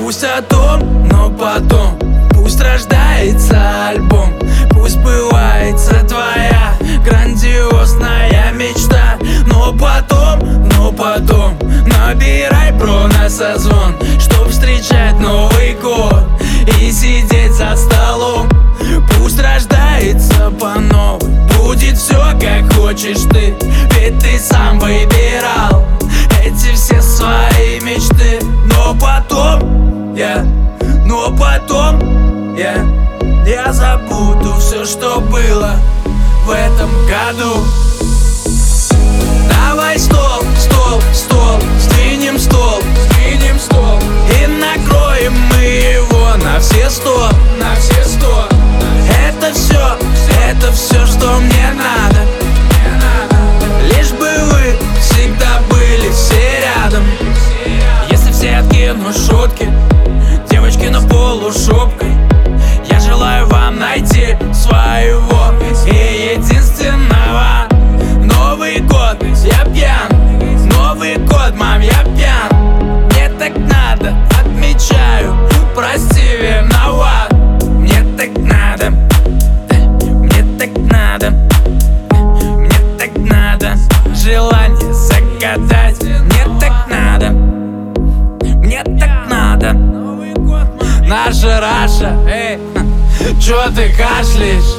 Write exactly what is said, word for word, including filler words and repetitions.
Пусть о том, но потом. Пусть рождается альбом. Пусть сбывается твоя грандиозная мечта. Но потом, но потом набирай про нас созвон, чтоб встречать Новый год и сидеть за столом. Пусть рождается по новой. Будет все, как хочешь ты, ведь ты сам выбирал эти все свои мечты. Но потом я, но потом я, я забуду все, что было в этом году. Давай стол, стол, стол, сдвинем стол, сдвинем стол и накроем мы его на все сто, на все сто. Это все, это все, что мне надо. Лишь бы вы всегда были все рядом. Если все откинут шутки, девочки на полушубкой, я желаю вам найти своего и единственного. Новый год, я пьян. Новый год, мам, я пьян. Мне так надо, отмечаю, прости, виноват. Мне так надо, мне так надо, мне так надо желание загадать. Мне так надо, мне так надо. Наша Раша, эй, чё ты кашляешь?